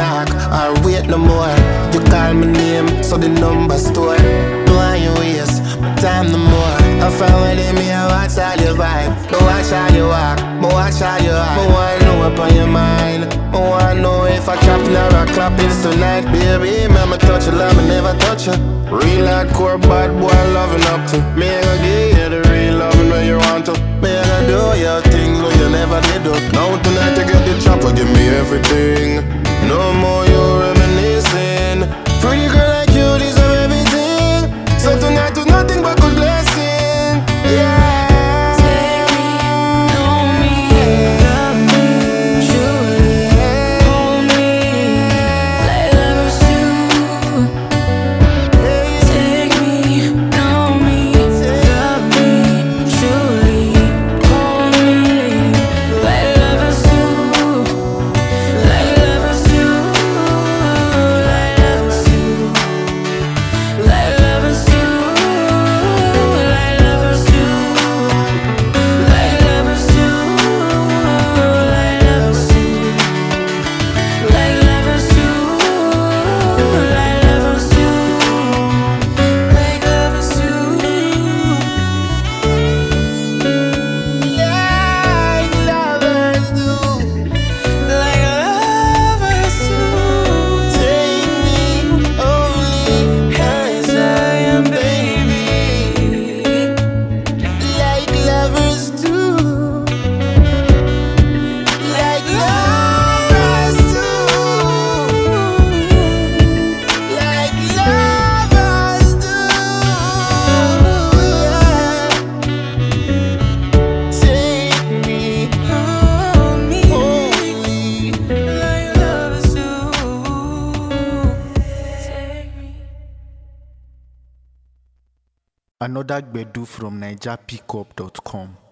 knock or wait no more. You call my name, so the number store. Why you waste my time no more? I found what in me, I watch all your vibe. I watch how you walk, I watch how you act. I wanna know up on your mind. I wanna know if I trap or I clap this tonight. Baby, mama touch you, love me never touch you. Real hardcore bad boy loving up to me. I go give you the real loving when you want to. Me I go do your things when you never did do. Now tonight you get the chopper, give me everything. No more you reminiscing. Pretty girl like you deserve everything. So tonight do nothing but good blessing. Yeah. Another Gbedu from NigerPickup.com.